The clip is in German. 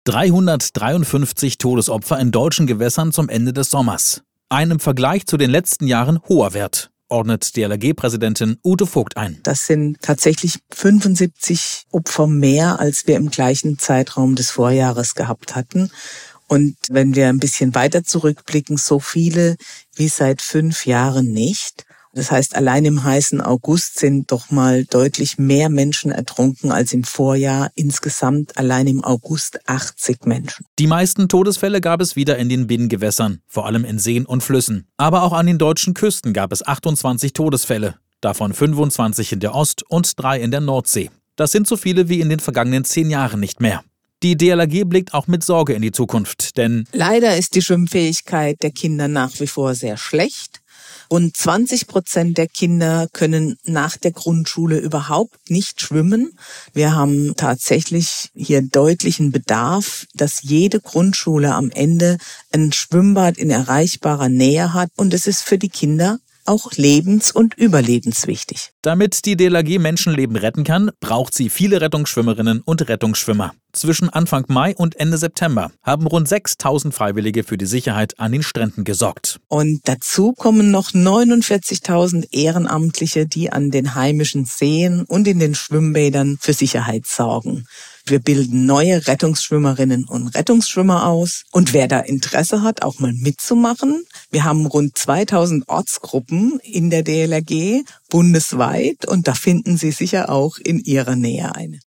353 Todesopfer in deutschen Gewässern zum Ende des Sommers. Ein im Vergleich zu den letzten Jahren hoher Wert, ordnet DLRG-Präsidentin Ute Vogt ein. Das sind tatsächlich 75 Opfer mehr, als wir im gleichen Zeitraum des Vorjahres gehabt hatten. Und wenn wir ein bisschen weiter zurückblicken, so viele wie seit 5 Jahren nicht. Das heißt, allein im heißen August sind doch mal deutlich mehr Menschen ertrunken als im Vorjahr. Insgesamt allein im August 80 Menschen. Die meisten Todesfälle gab es wieder in den Binnengewässern, vor allem in Seen und Flüssen. Aber auch an den deutschen Küsten gab es 28 Todesfälle, davon 25 in der Ost- und 3 in der Nordsee. Das sind so viele wie in den vergangenen 10 Jahren nicht mehr. Die DLRG blickt auch mit Sorge in die Zukunft, denn leider ist die Schwimmfähigkeit der Kinder nach wie vor sehr schlecht. Rund 20% der Kinder können nach der Grundschule überhaupt nicht schwimmen. Wir haben tatsächlich hier deutlichen Bedarf, dass jede Grundschule am Ende ein Schwimmbad in erreichbarer Nähe hat. Und es ist für die Kinder auch lebens- und überlebenswichtig. Damit die DLRG Menschenleben retten kann, braucht sie viele Rettungsschwimmerinnen und Rettungsschwimmer. Zwischen Anfang Mai und Ende September haben rund 6.000 Freiwillige für die Sicherheit an den Stränden gesorgt. Und dazu kommen noch 49.000 Ehrenamtliche, die an den heimischen Seen und in den Schwimmbädern für Sicherheit sorgen. Wir bilden neue Rettungsschwimmerinnen und Rettungsschwimmer aus. Und wer da Interesse hat, auch mal mitzumachen, wir haben rund 2000 Ortsgruppen in der DLRG bundesweit und da finden Sie sicher auch in Ihrer Nähe eine.